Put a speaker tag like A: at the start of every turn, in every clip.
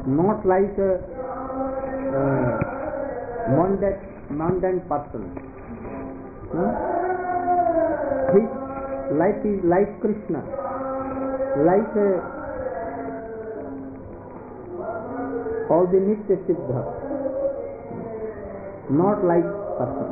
A: not like a mundane person. His life is like Krishna, like all the Nitya Siddha, not like person.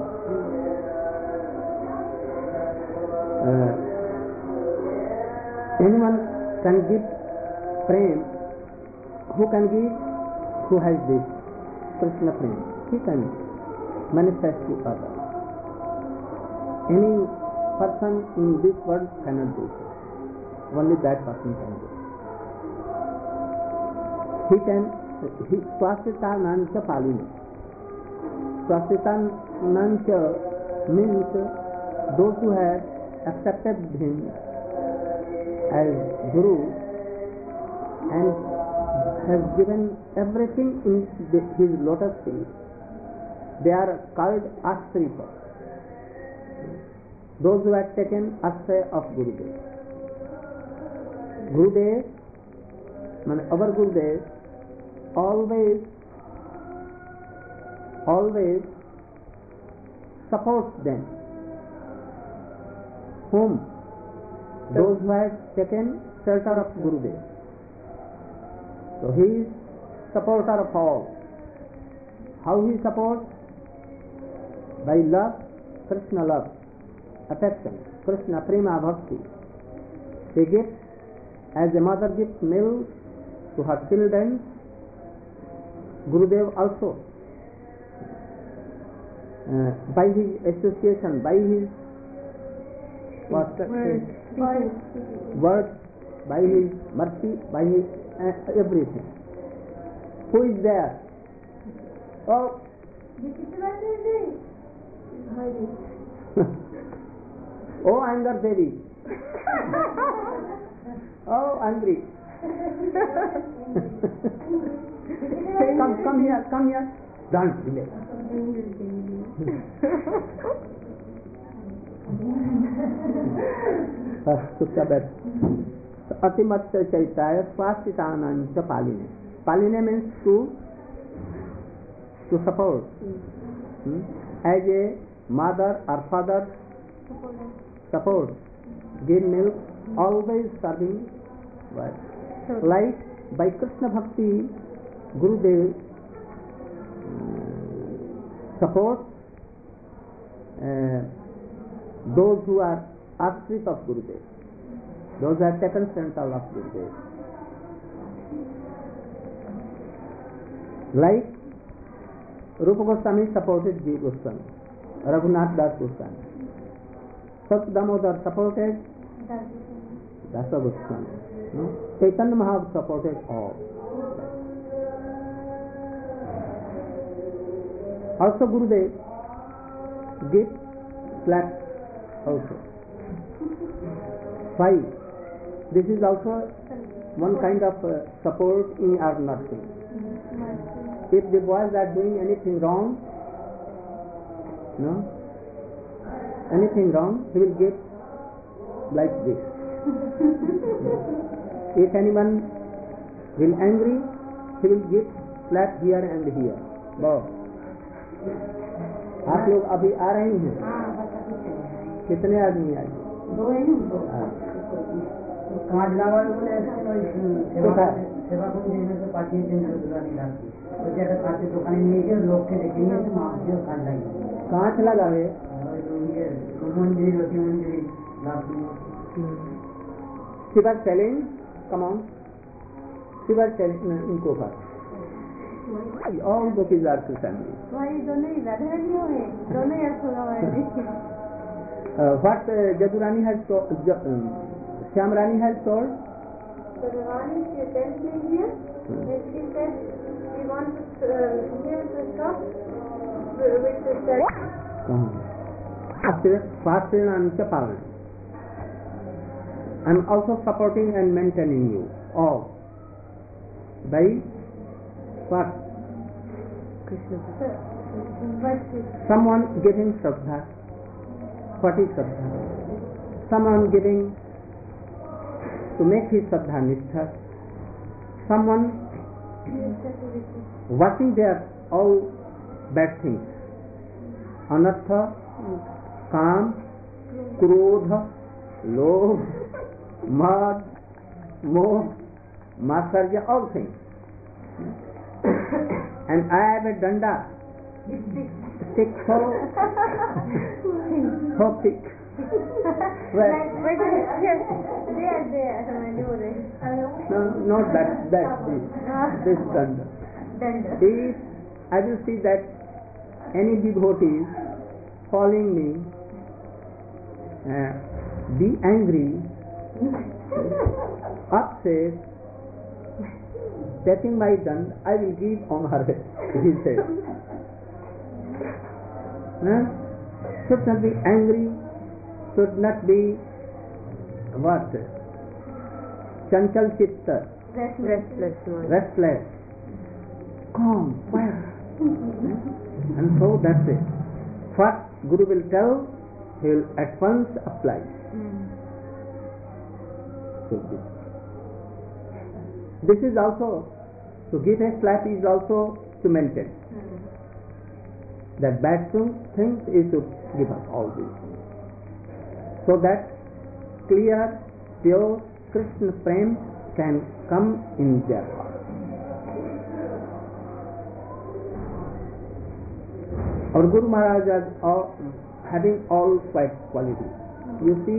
A: Anyone can give prem. Who can give? Who has this Krishna prem? He can manifest to others. Any person in this world cannot do so. Only that person can do. He can. Swasitanancha palini. Swasitanancha means those who have accepted him as Guru and has given everything in his lotus feet. They are called Ashrita. Those who have taken Ashraya of Gurudev. Gurudev, our Gurudev, always supports them. Whom? Those who have taken shelter of Gurudev. So he is supporter of all. How he supports? By love, Krishna love, affection, Krishna prema bhakti. He gives, as a mother gives milk to her children, Gurudev also, by his association, by his words, by his mercy, by his everything. Who is there? Oh, oh, anger Devi. Oh, angry. Come here. Don't delay. Atimatsya chaitaya swasitanancha paline. Paline means to support. As a mother or father support, give milk, always serving. Like by Krishna Bhakti, Gurudev supports those who are ashrit of Gurudev, those who have taken shelter of Gurudev. Like Rupa Goswami supported Jiva Goswami, Raghunath Das Goswami, Sat Damodar supported Dasa Goswami, Chaitanya Mahaprabhu supported all. Also Gurudev gives slap also. Why? This is also one kind of support in our nursing. If the boys are doing anything wrong, he will give like this. If anyone will angry, he will give slap here and here. Wow. आप लोग अभी आ रहे हैं? कितने आदमी आए? दो हैं। कांच लगा है। Shiver challenge, come on. Shiver challenge इनको कर। All the kids are to family. What Jadurani has told, Shyamrani has told?
B: Jadurani, she sent me here and she said she wants here to stop with the study.
A: I'm also supporting and maintaining you all by what? Someone giving Shraddha. What is Shraddha? Someone giving to make his Shraddha Nishtha. Someone Watching their all bad things, anartha, काम, क्रोध, लोभ, मद, मोह, मात्सर्य, all things. And I have a danda, stick so thick. Well, no, not that, this danda. If I will see that any devotees following me, be angry, upset, taking my dand, I will give on her head, he said. Should not be angry, should not be what? Chanchal chitta, restless, calm, quiet. And so that's it. What Guru will tell, he will at once apply. So this is also, to give a slap is also to maintain. That bad things is to give up all these things. So that clear, pure Krishna Prem can come in their heart. Our Guru Maharaj is having all quiet qualities. You see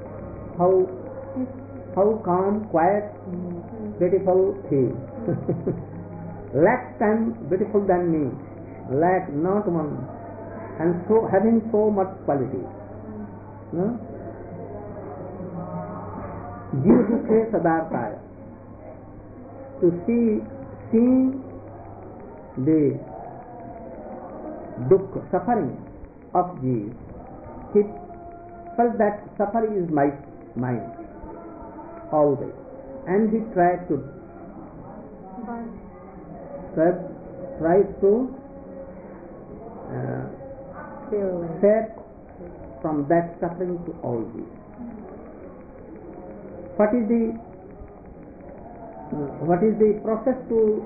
A: how calm, quiet, beautiful he is. Lack time beautiful than me, lack not one, and so having so much quality. Jiv dukhe sadartaya. To seeing the dukkha, suffering of Jiv, he felt that suffering is my mind always, and he tried to save from that suffering to all these. What is the process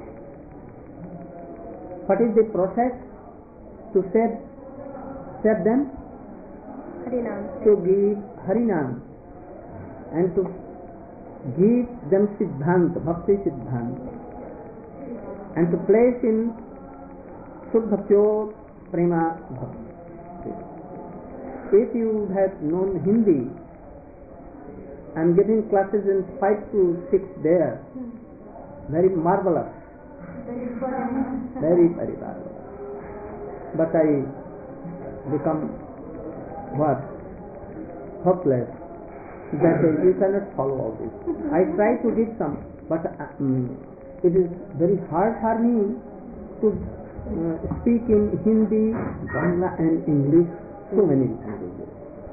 A: to save them?
B: Harinam.
A: To give Harinam and to give them Siddhanta, Bhakti Siddhanta, and to place in Shuddha Pure Prema Bhakti. If you have known Hindi, I am giving classes in 5 to 6 there. Very marvelous. Very, very marvelous. But I become what? Hopeless. That you cannot follow all this. I try to give some, but it is very hard for me to speak in Hindi, Bangla and English, so many languages.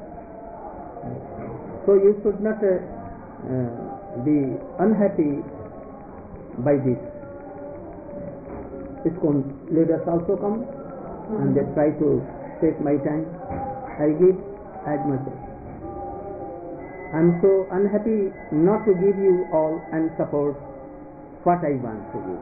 A: So you should not be unhappy by this. ISKCON leaders also come and they try to take my time. I give as much. I am so unhappy not to give you all and support what I want to give.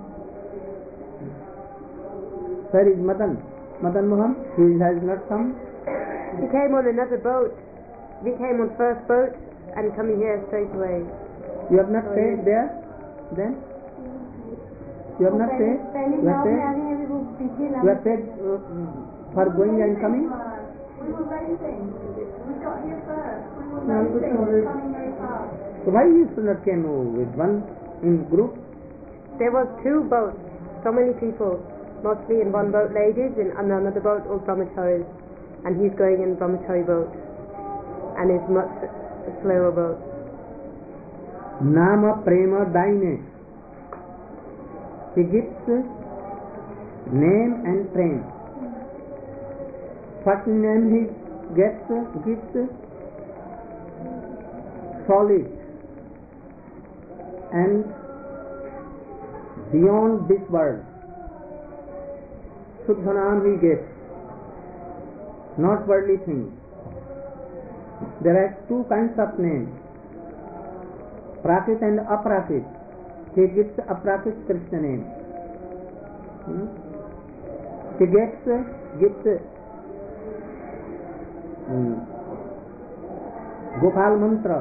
A: Where is Madan? Madan Mohan? He has not come.
C: He came on another boat. We came on first boat and coming here straight away.
A: You have not stayed there then? You have not stayed? You have stayed? You have stayed for going and coming?
B: We were racing. We got here first. We were racing, coming very fast.
A: So why you should not came with one in group?
C: There was 2 boats, so many people. Mostly in one boat ladies, and another boat all brahmacharis. And he's going in brahmachari boat. And it's much slower boat.
A: Nama Prema Daine. He gives name and prem. What name he gives? Solid and beyond this world. Shuddha Naam he gives, not worldly things. There are 2 kinds of names, Prakrit and Aprakrit. he gives Aprakrit Krishna name. He gives Gopal mantra.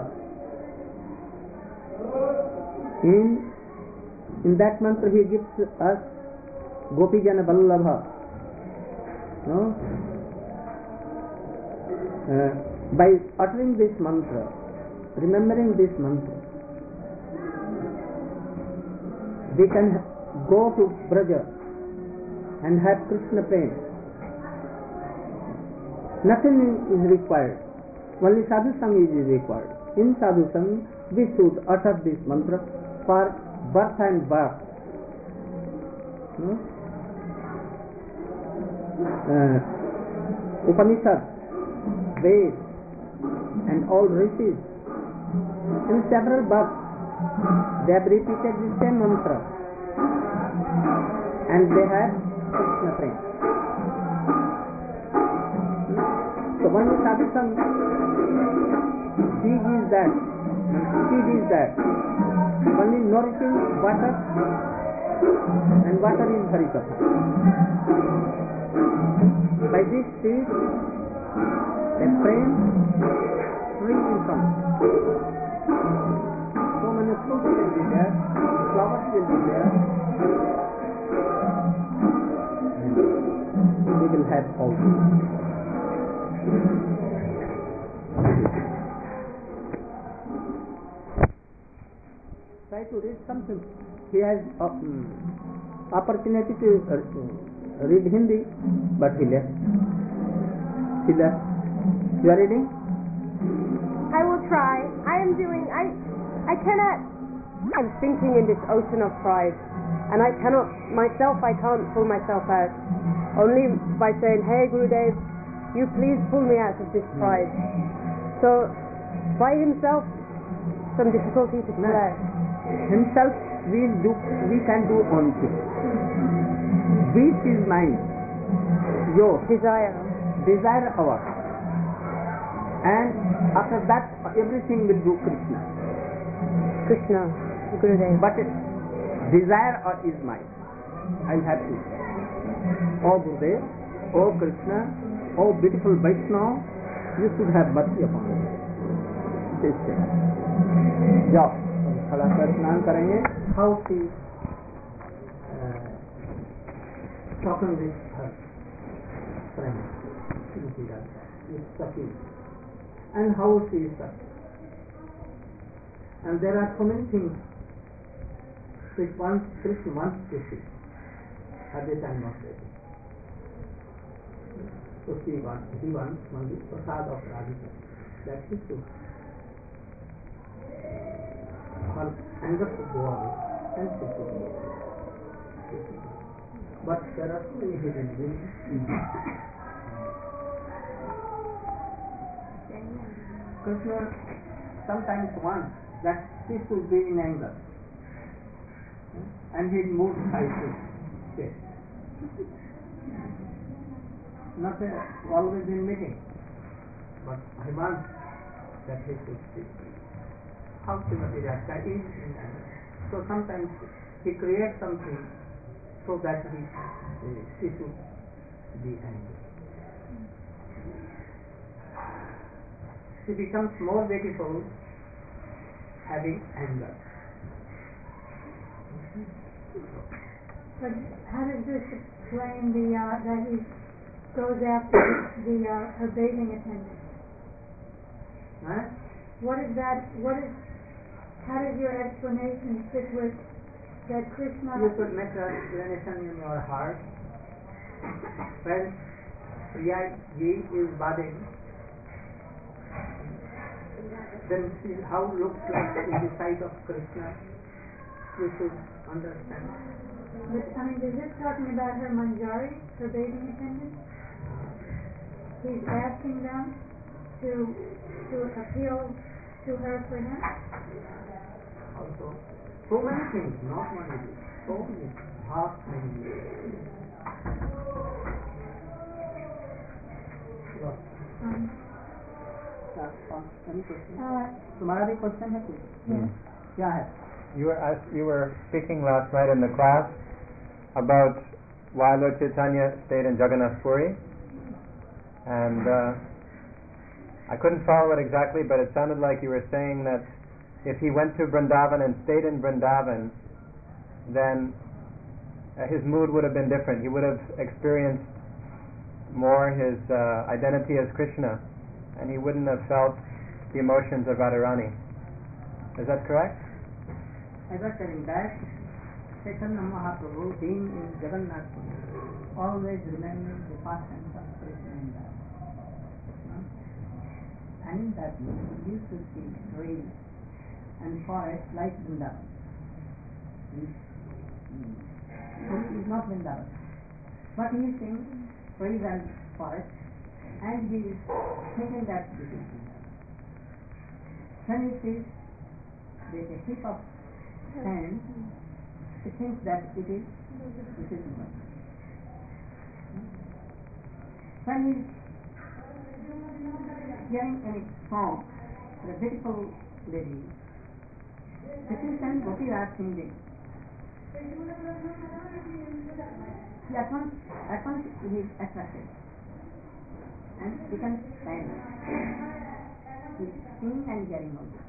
A: In that mantra he gives us Gopijana Vallabha. No? By uttering this mantra, remembering this mantra, we can go to Braja and have Krishna prema. Nothing is required. Only sadhu sang is required. In sadhu sang, we should utter this mantra for birth and birth. Upanishad, Ved, and all rishis, in several births, they have repeated the same mantra, and they have Krishna prema. So one is sadhu sang, seed is that, one is nourishing water, and water is Harikatha. By this seed, a frame tree will come. So many fruits will be there, flowers will be there, and we will have all this. Try to read something. He has opportunity to read Hindi, but he left. You are reading?
C: I will try. I cannot. I'm sinking in this ocean of pride, and I can't pull myself out. Only by saying, "Hey Gurudev, you please pull me out of this pride." So, by himself, some difficulty to pull out.
A: Himself, we can do one thing. Wish is mine, yours. Desire ours. And after that, everything will do Krishna,
C: Gurudev.
A: But desire is mine. I'll have to. Oh Gurudev, oh Krishna, oh beautiful Vaishnava, you should have mercy upon me. This thing. जाओ, थोड़ा सा स्नान करेंगे. How she talking with her friend, is suffering, and how she is suffering. And there are so many things which Krishna wants to see at the time of death. So he wants only prasad of Radhika. That is true. Her anger to go away and she should go away. But there are so many hidden things. Krishna sometimes wants that she should be in anger, and he moves slightly. Not always in meeting, but I want that he should see how Srimati Radhika is in anger. So sometimes he creates something so that she should be angry. She becomes more beautiful having anger.
B: But how does this explain that he goes after her bathing attendant?
A: Huh?
B: How does your explanation fit with that Krishna?
A: You could make an explanation in your heart. When Priyaji is bathing, then see how looks like in the sight of Krishna. You should understand.
B: But is this talking about her manjari, her bathing attendant? He's asking them to appeal to her for him?
A: Also, so many things, not one of these. So many, vast many. Any question? तुम्हारा भी question है कुछ? क्या है?
D: You were speaking last night in the class about why Lord Chaitanya stayed in Jagannath Puri, and I couldn't follow it exactly, but it sounded like you were saying that if he went to Vrindavan and stayed in Vrindavan, then his mood would have been different. He would have experienced more his identity as Krishna, and he wouldn't have felt the emotions of Radharani. Is that correct?
A: I was telling that Chaitanya Mahaprabhu, being in Jagannath Puri, always remembering the pastimes of Krishna and Radha. And in that mood, he used to see trees and forests like Vrindavan. Puri is not Vrindavan, but he is seeing trees and forests, and he is thinking that this is Vrindavan. When he sees a heap of sand, he thinks that this is Vrindavan. When he is hearing any song, a beautiful lady, the Krishna and Gopi are singing. He at once he is attracted and becomes silent. He is seeing and hearing also.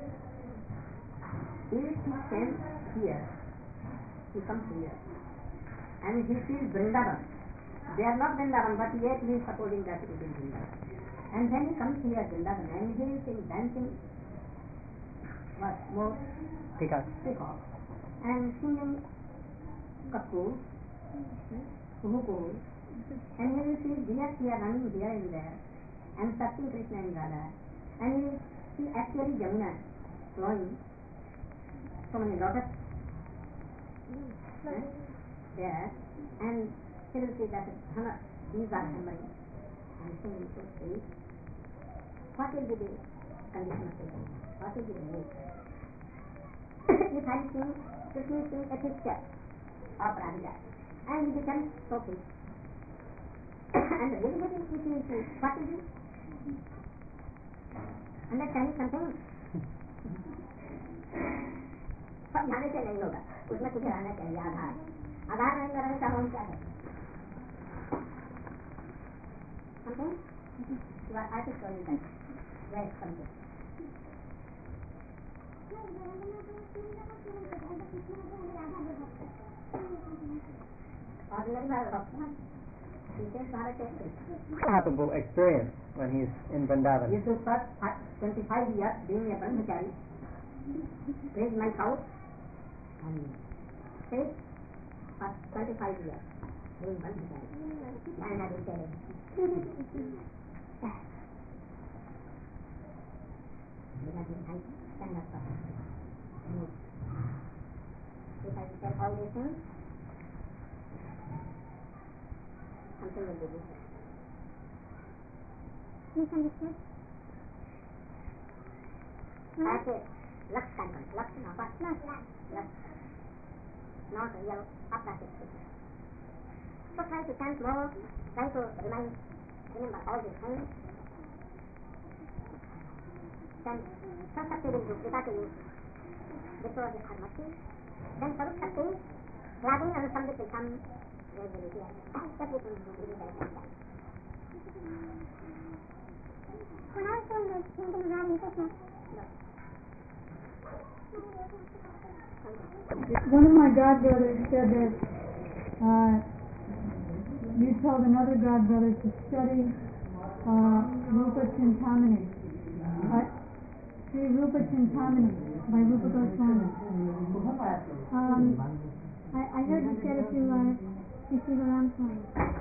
A: If he can hear, he comes here and he sees Vrindavan. They are not Vrindavan, but yet he is supposing that it is Vrindavan. And when he comes here Vrindavan and he is dancing what more? Peacock. And singing Kaku, Kuhu, and he will see deers here running here and there, and touching Krishna and Radha, and he will see actually Jamuna flowing, so many lotus there, and he will see that these are hammering, and singing so sweet. What will be the condition of Krishna? What will be the mood? If I sing, Krishna sing a picture of Radha, and he becomes so pleased. And really what is it? What is it? Understanding something? सब जाने से नहीं होगा, उसमें कुछ रहना चाहिए आधार। आधार नहीं रहने का हम क्या करें? Something? You are artist or you can? Yes, something.
D: Palpable experience when he's in Vrindavan.
A: This is first 25 years being a brahmachari, raised my house and stayed for 25 years doing brahmachari. And I will tell him. Stand up. If I tell all these things, something will be different. Misunderstood? As a lux content, lux, not what? Lux. Not real, operatic speaking. So try to chant more, try to remember all these things. Then Saraswati will do Gita to you before the Saraswati. Then Saraswati, Radha and Samvit will come gradually here. Everything will be very well. When I was saying this, thinking Radha and Krishna.
B: One of my godbrothers said that you told another godbrother to study Rupa Chintamani. Sri Rupa Chintamani by Rupa Goswami. I heard you said it to Sri Ramswami.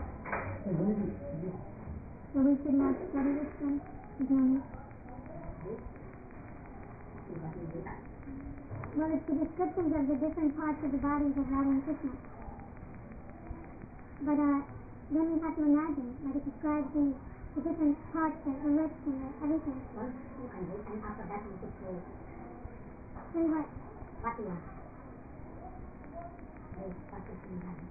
B: So we should not study this then? Well, it's the descriptions of the different parts of the bodies of Radha and Krishna. But then we have to imagine, like it describes the different parts, the lips and everything.
A: Once you can do, and after that you should say,
B: Say what?
A: what you want. Say, what is in Radha?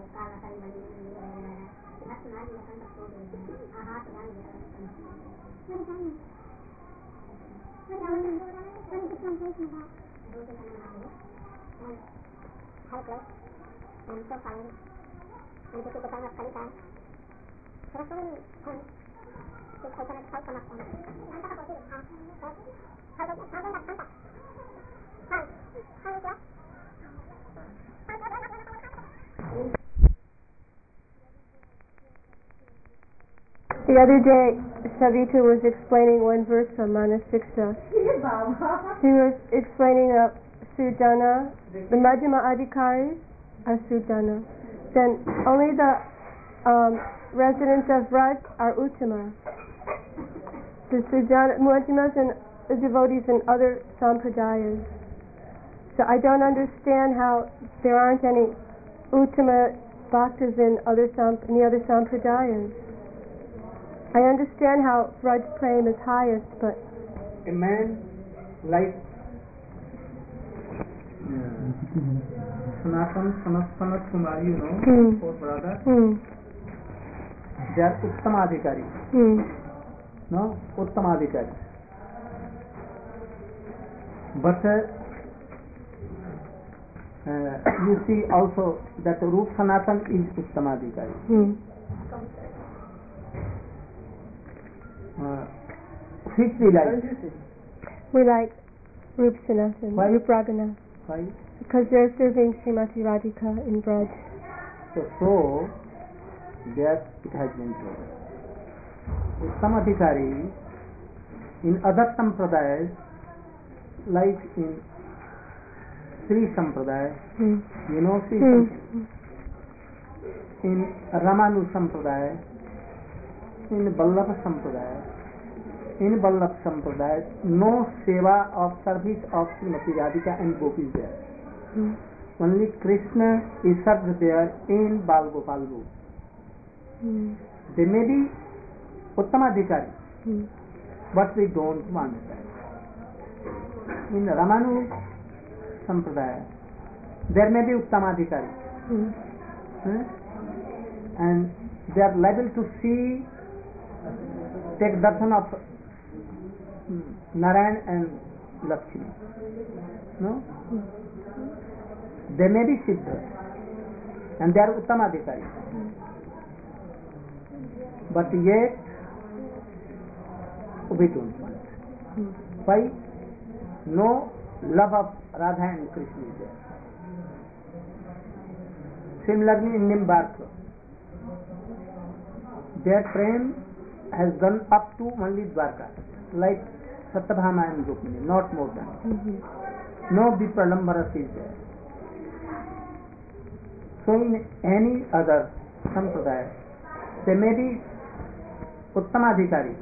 E: The other day, Savita was explaining one verse from Manasiksha. She was explaining Sujana, the Madhyama Adhikaris are Sujana. Then only the residents of Raj are Uttama. The Sujana, Madhyamas and the devotees in other sampradayas. So I don't understand how there aren't any Uttama bhaktas in the other sampradayas. I understand how Raj Prem is highest, but
A: a man like Sanatan, Sanat Kumar, four brothers, they are Uttamadhikari. No, Uttamadhikari. But you see also that Rup Sanatan is Uttamadhikari. Which we like?
E: We like Rup Sanatan,
A: Why?
E: Rup Raghunath.
A: Why?
E: Because they're serving Srimati Radhika in Braj.
A: So there it has been told. Uttamadhikari in other sampradayas, like in Sri Sampradaya, Sri Sampradaya, in Ramanu Sampradaya, in Vallabha Sampradaya, no seva of service of Srimati Radhika and Gopis there. Only Krishna is served there in Bal Gopal Roop. They may be Uttamadhikari, but we don't want that. In Ramanu Sampradaya, there may be Uttamadhikari, and they are liable to take darshan of Narayan and Lakshmi. No? They may be Siddha, and they are Uttamadhikari. But yet, we don't want. Why? No love of Radha and Krishna is there. Similarly, in Nimbarka, their prem has gone up to only Dwarka, like Satyabhama and Rukmini, not more than. No Vipralambaras is there. So in any other sampradaya, they may be Uttamadhikari.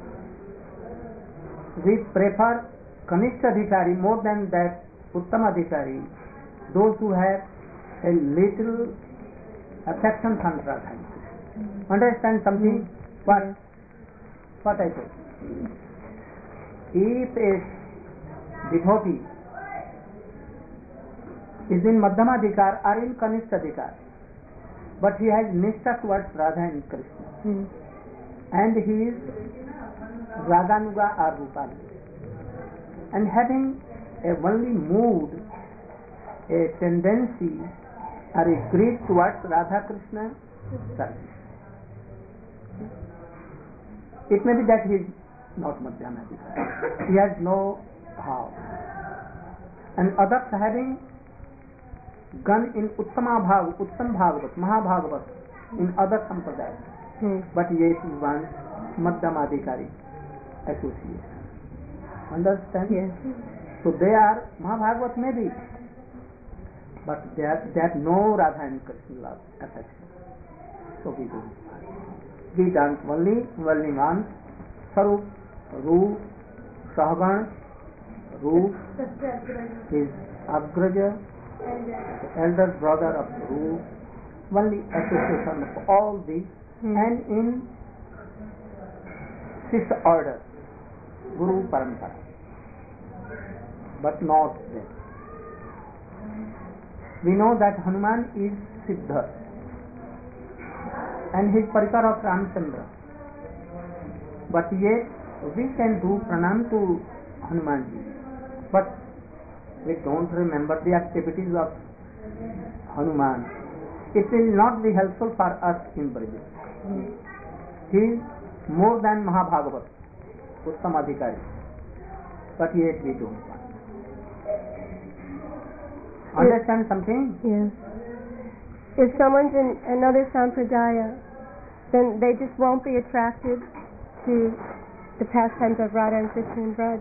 A: We prefer Kanishthadhikari more than that Uttamadhikari, those who have a little affection for Radha. Understand something? What I said? If a devotee is in Madhyamadhikar or in Kanishthadhikar, but he has nishtha towards Radha and Krishna, and he is Raganuga or Rupali, and having a only mood, a tendency or a greed towards Radha Krishna service. It may be that he is not Madhyamadhikari. He has no bhav. And others having gone in Uttama Bhav, Uttam Bhagavat, Mahabhagavat, in other sampradayas, but yet he wants Madhyamadhikari association. Understand?
E: Yes.
A: So they are Mahabhagavat maybe, but they have no Radha and Krishna love affection. So we don't. We don't only want Sarup, Roop, Sahagan, Roop is Agraja, the elder brother of Roop, only association of all these, and in sixth order, Guru Parampara, but not them. We know that Hanuman is Siddha, and his parikar of Ramchandra. But yet we can do pranam to Hanumanji, but we don't remember the activities of Hanuman. It will not be helpful for us in Braj. He is more than Mahabhagavat, Uttam Adhikari, but yet we don't want. Understand something?
E: Yes. If someone's in another sampradaya, then they just won't be attracted to the pastimes of Radha and Krishna and Braj.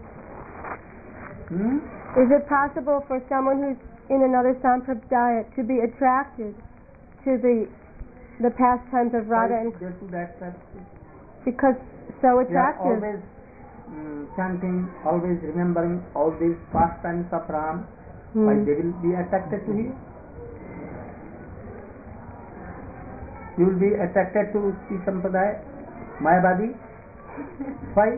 E: Is it possible for someone who's in another sampradaya to be attracted to the pastimes of Radha and Krishna? Because so attractive.
A: They are always chanting, always remembering all these pastimes of Ram. Why they will be attracted to him? You will be attracted to the sampradaya, Mayavadi. Why?